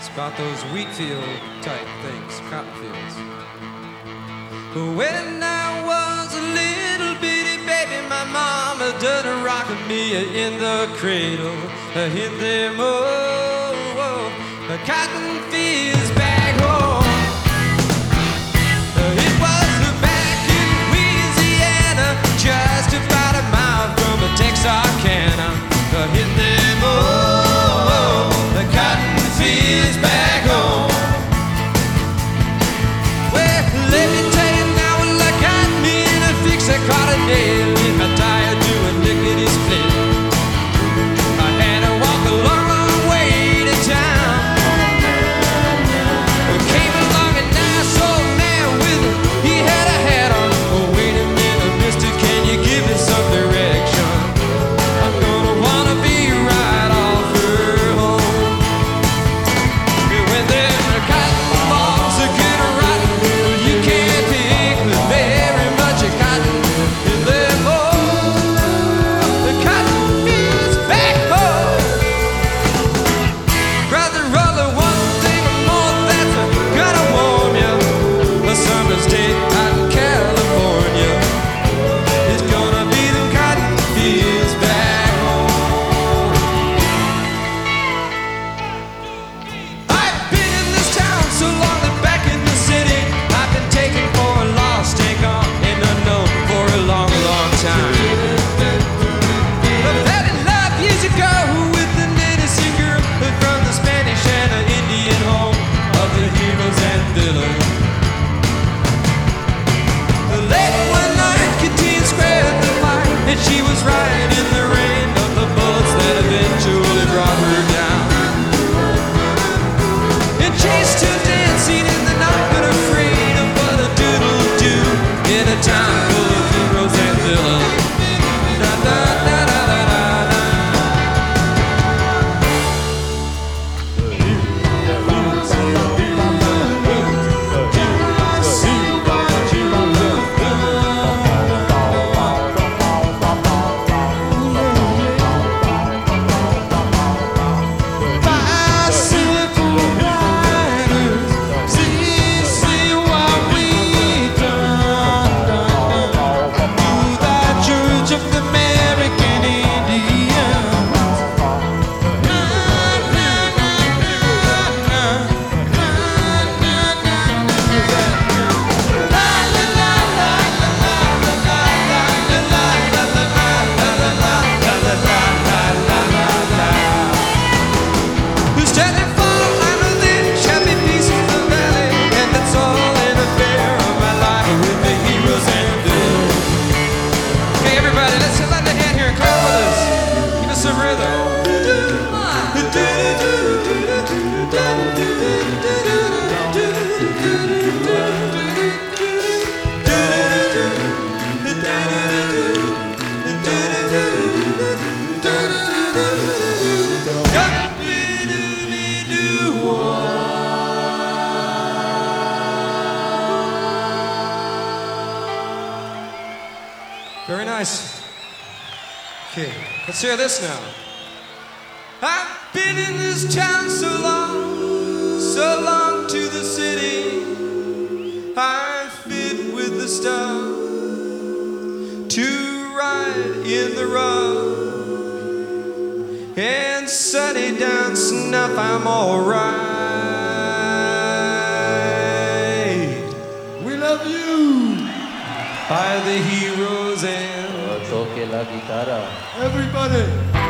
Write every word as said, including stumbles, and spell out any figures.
It's about those wheat field type things, cotton fields. When I was a little bitty baby, my mama done rocking me in the cradle. Hit them oh, oh, cotton fields back home. It was back in Louisiana, just about a mile from Texarkana. Hit them oh, oh, the cotton fields back home. Well, let me tell you now, well, I got me in a fix. I caught a nail in my tire doing lickety split. I had to walk a long, long way to town. Came along a nice old man with a, he had a hat on. Oh, wait a minute, mister, can you give me some direction? I'm gonna wanna be right off her home. When them cotton bombs are good or rotten, you can't pick very much of cotton in them. Oh, the cotton fields back home. Brother, brother, one thing more that's gonna warm you. The summer's day out in California. It's gonna be them cotton fields back home. I've been in this town so long that back in the city I've been taken for a lost, take on and unknown for a long, long time. But fell in love years ago with an innocent girl from the Spanish and the Indian home of the heroes and villains. Late one night, Kateen squared the fight, and she was right in the rain of the bullets that eventually brought her down. And chased her dancing in the night, but afraid of what a doodle do in a town full of heroes and villains. Da, da, da, da, da, da, da. Bicycle riders, see, see what we done, done, done. To the Church of the American Indians. Na, na, na, na, na. Na, na, na, na. La, la, la, la, la, la, la, la, la, la, la, la, la, la, la, la, la, la. Who's standing for under the shabby piece of the valley, and that's all in a fair of my life with the heroes and villains. Okay, everybody, let's lend a hand here and clap with us. Give us some rhythm. Very nice. Okay, let's hear this now. I've been in this town so long, so long to the city. I fit with the stuff to ride in the rough. And sunny down snuff, I'm alright. We love you. By the heroes and Toque la guitarra. everybody.